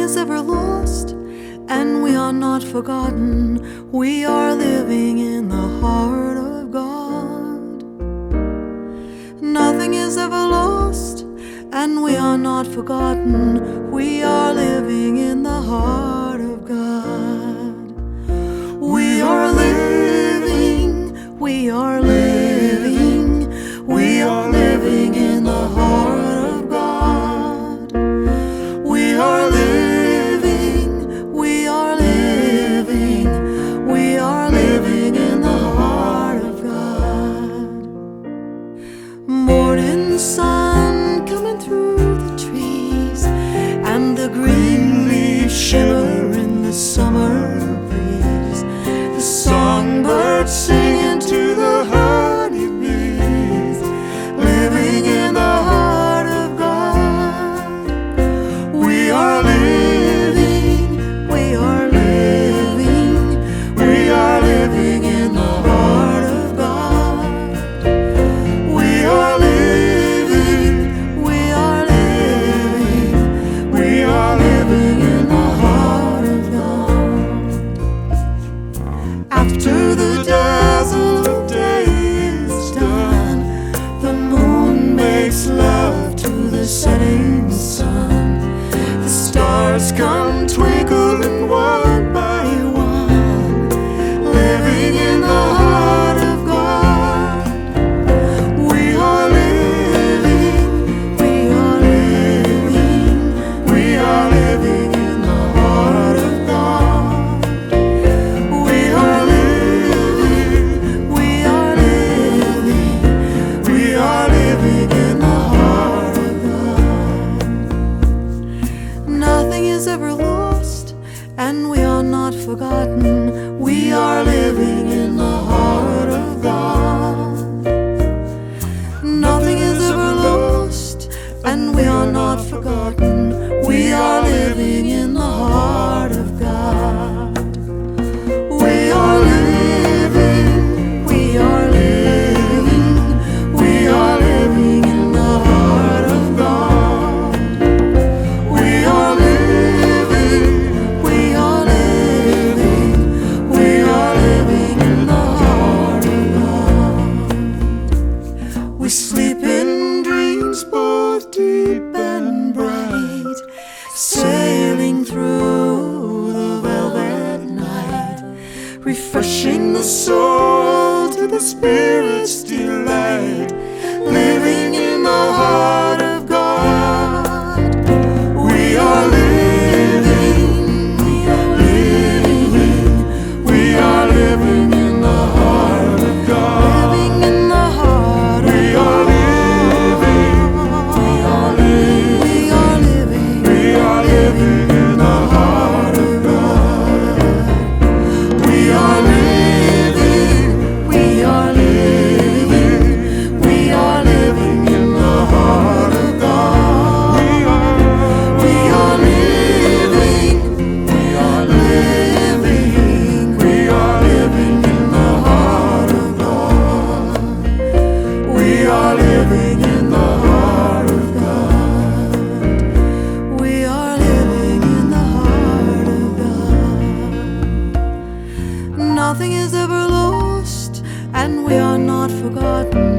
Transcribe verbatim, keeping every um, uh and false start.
is ever lost, and we are not forgotten. We are living in the heart of God. Nothing is ever lost, and we are not forgotten. We are living in the heart of God. We are living, we are living, we are living in the heart of God. We are living, we are living, we are living in the heart of God. Morning sun coming through the trees, and the green leaves shimmer in the summer breeze. The songbirds singing to the honeybees, living in the heart of God. We are living, we are living, we are living in the heart of God. We are living, we are living, we are living in the heart of God. After the dazzle of day is done, the moon makes love to the setting sun. The stars come twinkling one by one, living in the heart of God. We are living, we are living, we are living in the heart of God. We are living, we are living, we are living in the heart of God. Nothing is ever lost, and we are not forgotten. We are living in the heart of God. Nothing is ever lost, and we are not forgotten. We are living in the heart of God. We are living, we are living, we are living in the heart of God. We are living, we are living, we are living in the heart of God. We sleep in dreams both deep and bright, sailing through the velvet night, refreshing the soul to the spirit's delight, living in the heart of God. We are living, we are living, we are living in the heart of God. Living in the heart of we are living, we are living, we are living, we are living in the heart of God. We are living, we are living, we are living in the heart of God. We are, we are living, we are living, we are living in the heart of God. We are living in the heart of God. We are living in the heart of God. Nothing is ever lost, and we are not forgotten.